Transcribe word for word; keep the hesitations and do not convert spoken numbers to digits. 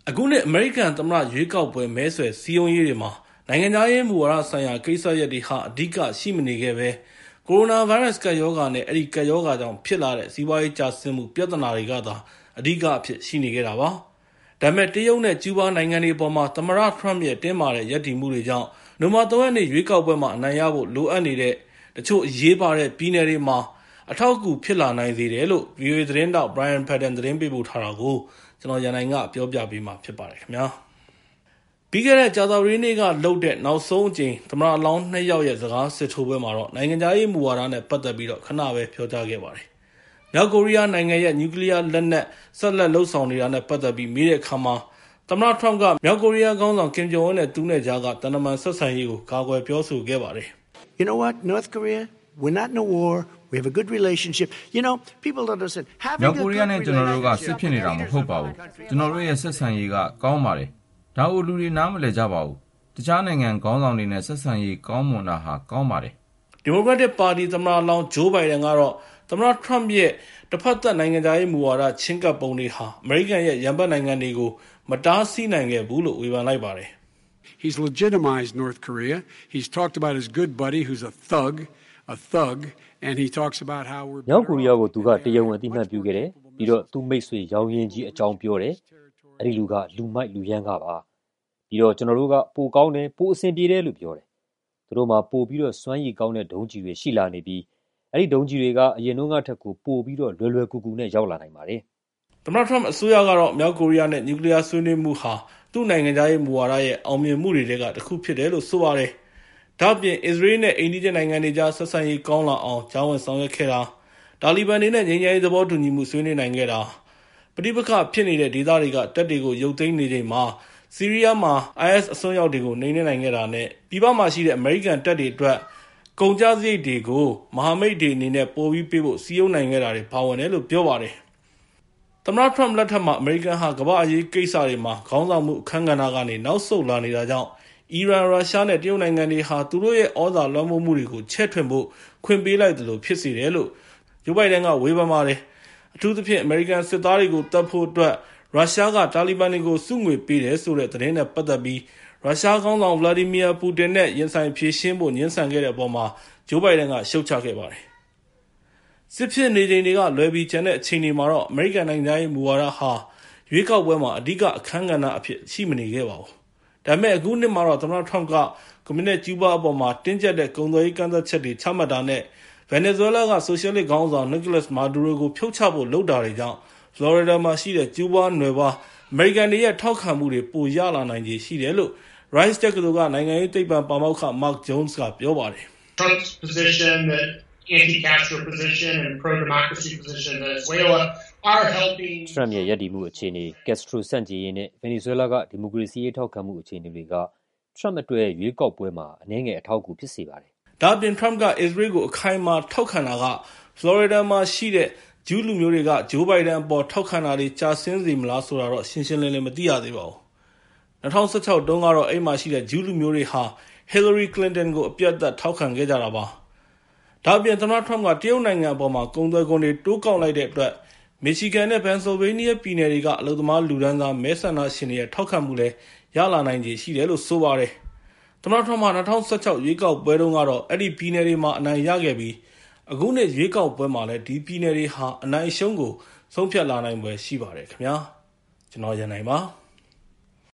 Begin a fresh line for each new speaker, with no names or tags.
အခုနှစ်အမေရိကန်သမ္မတရွေးကောက်ပွဲမဲဆွယ်စည်းရုံးရေးတွေမှာနိုင်ငံခြားရေးမူဝါဒဆိုင်ရာကိစ္စရပ်တွေဟာအဓိကရှိမနေခဲ့ပဲကိုရိုနာဗိုင်းရပ်စ်ကပ်ရောဂါနဲ့အဲဒီကပ်ရောဂါကြောင့်ဖြစ်လာတဲ့စီးပွားရေးကျဆင်းမှုပြဿနာတွေကသာအဓိကအဖြစ်ရှိနေခဲ့တာပါ။ဒါပေမဲ့တရုတ်နဲ့ကျူးဘားနိုင်ငံတွေပေါ်မှာသမ္မတထရမ့်ရဲ့တင်းမာတဲ့ရပ်တည်မှုတွေကြောင့်နိုဝင်ဘာ ၃ ရက်နေ့ရွေးကောက်ပွဲမှာအနိုင်ရဖို့လိုအပ်နေတဲ့တချို့အရေးပါတဲ့ပြည်နယ်တွေမှာအထောက်အကူဖြစ်လာနိုင်စေတယ်လို့ ဗွီအိုအေ သတင်းတောက် Brian Padden သတင်းပေးပို့ထားတာကိုကျွန်တော်ရန်နိုင်ကပြောပြပေးမှာဖြစ်ပါတယ်ခင်ဗျာ။ပြီးခဲ့တဲ့ကြာသပတေးနေ့ကလုပ်တဲ့နောက်ဆုံးအကြိမ်သမ္မတအလောင်းနှစ်ယောက်ရဲ့စကားစစ်ထိုးပွဲမှာတော့နိုင်ငံခြားရေးမူဝါဒနဲ့ပတ်သက်ပြီးတော့ခဏပဲပြောကြားခဲ့ပါတယ်။မြောက်ကိုရီးယားနိုင်ငံရဲ့နျူကလ িয়ার လက်နက်ဆက်လက်လှုပ်ဆောင်နေတာနဲ့ပတ်သက်ပြီးမေးတဲ့အခါမှာသမ္မတထရမ့်ကမြောက်ကိုရီးယားခေါင်းဆောင်ကင်ဂျုံအွန်းနဲ့သူနဲ့ကြားကတန်တမန်ဆက်ဆံရေးကိုကာကွယ်ပြောဆိုခဲ့ပါတယ်။
You know what, North Korea, we're not in a war. We have a good relationship. You know, people don't understand.
မြောက်ကိုရီးယားနဲ့ကျွန်တော်တို့ကစစ်ဖြစ်နေတာမဟုတ်ပါဘူး။ကျွန်တော်တို့ရဲ့ဆက်ဆံရေးကကောင်းပါတယ်။ဒါကိုလူတွေနားမလည်ကြပါဘူး။တခြားနိုင်ငံခေါင်းဆောင်တွေနဲ့ဆက်ဆံရေးကောင်းမွန်တာဟာကောင်းပါတယ်
။ဒီမိုကရက်တစ်ပါတီသမ္မတလောင်းဂျိုးဘိုင်ဒန်ကတော့သမ္မတထရမ့်ရဲ့တစ်ဖက်သက်နိုင်ငံခြားရေးမူဝါဒချင်းကပ်ပုံတွေဟာအမေရိကန်ရဲ့ရန်ဘက်နိုင်ငံတွေကိုမတားဆီးနိုင်ခဲ့ဘူးလို့ဝေဖန်လိုက်ပါတယ်။
He's legitimized North Korea. He's talked about his good buddy who's a thug, a thug, and he talks about how we're
မြောက်ကိုရီးယားကိုသူကတရားဝင်အသိမှတ်ပြုခဲ့တယ်ပြီးတော့သူမိတ်ဆွေရောင်းရင်းကြီးအကြောင်းပြောတယ်အဲ့ဒီလူကလူမိုက်လူရမ်းကပါပြီးတော့ကျွန်တော်တို့ကပိုကောင်းတယ်ပိုအဆင်ပြေတယ်လို့ပြောတယ်သူတို့မှာပိုပြီးတော့စွမ်းရည်ကောင်းတဲ့ဒုံးကျည်တွေရှိလာနေပြီးအဲ့ဒီဒုံးကျည်တွေကအရင်ကထက်ကိုပိုပြီးတော့လွယ်လွယ်ကူကူနဲ့ရောက်လာနိုင်ပါတယ်
သမ္မတထရမ့်အစိုးရကတော့မြောက်ကိုရီးယားနဲ့နျူကလ িয়ার ဆွေးနွေးမှုဟာသူ့နိုင်ငံခြားရေးမူဝါဒရဲ့အောင်မြင်မှုတွေကတစ်ခုဖြစ်တယ်လို့ဆိုပါတယ်။ဒါ့အပြင်အစ္စရေးနဲ့အိန္ဒိယနိုင်ငံတွေကြားဆက်ဆံရေးကောင်းလာအောင်ကြားဝင်ဆောင်ရွက်ခဲ့တာတာလီဘန်တွေနဲ့ငြိမ်းချမ်းရေးသဘောတူညီမှုဆွေးနွေးနိုင်ခဲ့တာပဋိပက္ခဖြစ်နေတဲ့ဒေသတွေကတပ်တွေကိုရုပ်သိမ်းနေချိန်မှာဆီးရီးယားမှာ အိုင်အက်စ် အစွန်းရောက်တွေကိုနှိမ်နင်းနိုင်ခဲ့တာနဲ့ပြည်ပမှာရှိတဲ့အမေရိကန်တပ်တွေအတွက်ကုန်ကျစရိတ်တွေကိုမဟာမိတ်တွေအနေနဲ့ပို့ပြီးပေးဖို့စီးရုံးနိုင်ခဲ့တာတွေပါဝင်တယ်လို့ပြောပါတယ်။သမ္မတထရမ့်လက်ထက်မှာအမေရိကန်ဟာကမ္ဘာ့အရေးကိစ္စတွေမှာခေါင်းဆောင်မှုအခမ်းကဏ္ဍကနေနောက်ဆုတ်လာနေတာကြောင့်အီရန်ရုရှားနဲ့တရုတ်နိုင်ငံတွေဟာသူတို့ရဲ့ဩဇာလွှမ်းမိုးမှုတွေကိုချဲ့ထွင်ဖို့ခွင့်ပေးလိုက်တယ်လို့ဖြစ်စေတယ်လို့ဂျိုးဘိုင်ဒန်ကဝေဖန်ပါတယ်။အထူးသဖြင့်အမေရိကန်စစ်သားတွေကိုတပ်ဖို့အတွက်ရုရှားကတာလီဘန်တွေကိုစုငွေပေးတယ်ဆိုတဲ့သတင်းနဲ့ပတ်သက်ပြီးရုရှားခေါင်းဆောင်ဗလာဒီမီယာပူတင်နဲ့ရင်ဆိုင်ဖြေရှင်းဖို့ညှင်းဆန်ခဲ့တဲ့အပေါ်မှာဂျိုးဘိုင်ဒန်ကရှုတ်ချခဲ့ပါတယ်။စစ်ဖြစ်နေချိန်တွေကလွယ်ပြီးကျန်တဲ့အချိန်တွေမှာတော့အမေရိကန်နိုင်ငံရဲ့မူဝါဒဟာရွေးကောက်ပွဲမှာအဓိကအခမ်းကဏ္ဍအဖြစ်ရှိမနေခဲ့ပါဘူး။ဒါပေမဲ့အခုနှစ်မှာတော့သမ္မတထရမ့်ကကွန်မြူနစ်ကျူးဘားအပေါ်မှာတင်းကျပ်တဲ့ကုန်သွယ်ရေးကန့်သတ်ချက်တွေချမှတ်တာနဲ့ဗင်နီဇွဲလားကဆိုရှယ်လစ်ခေါင်းဆောင်နီကိုလပ်မာဒူရိုကိုဖြုတ်ချဖို့လုပ်တာတွေကြောင့်ဖလော်ရီဒါမှာရှိတဲ့ကျူးဘားနွယ်ဖွားအမေရိကန်တွေရဲ့ထောက်ခံမှုတွေပိုရလာနိုင်ခြေရှိတယ်လို့ Rice တက္ကသိုလ်ကနိုင်ငံရေးသိပ္ပံပါမောက္ခ Mark Jones ကပြောပါတယ်
။ Trump's position, that anti-Castro position and pro-democracy position in Venezuela are helping.
Trump ရဲ့ရည်တည်မှုအခြေအနေ Castro စန့်ကျင်ရေးနဲ့ Venezuela ကဒီမိုကရေစီရေးထောက်ခံမှုအခြေအနေတွေက Trump အတွက်ရွေးကောက်ပွဲမှာအနည်းငယ်အထောက်အကူဖြစ်စေပါတယ်
။ဒါ့အပြင် Trump ကအစ္စရေးကိုအခိုင်အမာထောက်ခံတာကဖလော်ရီဒါမှာရှိတဲ့ဂျူးလူမျိုးတွေကဂျိုးဘိုင်ဒန်အပေါ်ထောက်ခံတာတွေကြာဆင်းစေမလားဆိုတာတော့ရှင်းရှင်းလင်းလင်းမသိရသေးပါဘူး။၂၀၁၆တုန်းကတော့အဲ့မှာရှိတဲ့ဂျူးလူမျိုးတွေဟာ Hillary Clinton ကိုအပြတ်သက်ထောက်ခံခဲ့ကြတာပါ။ဒါ့အပြင်သမ္မတထရမ့်ကတရုတ်နိုင်ငံအပေါ်မှာကုန်သွယ်ခွန်တွေတိုးကောက်လိုက်တဲ့အတွက်မီချီဂန်နဲ့ပန်ဆယ်လ်ဗေးနီးယားပြည်နယ်တွေကအလုပ်သမားလူဒန်းစားမဲဆန္ဒရှင်တွေရဲ့ထောက်ခံမှုလည်းရလာနိုင်ခြေရှိတယ်လို့ဆိုပါတယ်။သမ္မတထရမ့်က၂၀၁၆ရွေးကောက်ပွဲတုန်းကတော့အဲ့ဒီပြည်နယ်တွေမှာအနိုင်ရခဲ့ပြီးအခုနှစ်ရွေးကောက်ပွဲမှာလည်းဒီပြည်နယ်တွေဟာအနိုင်အရှုံးကိုဆုံးဖြတ်လာနိုင်ပွဲရှိပါတယ်ခင်ဗျာကျွန်တော်ရန်နိုင်ပါ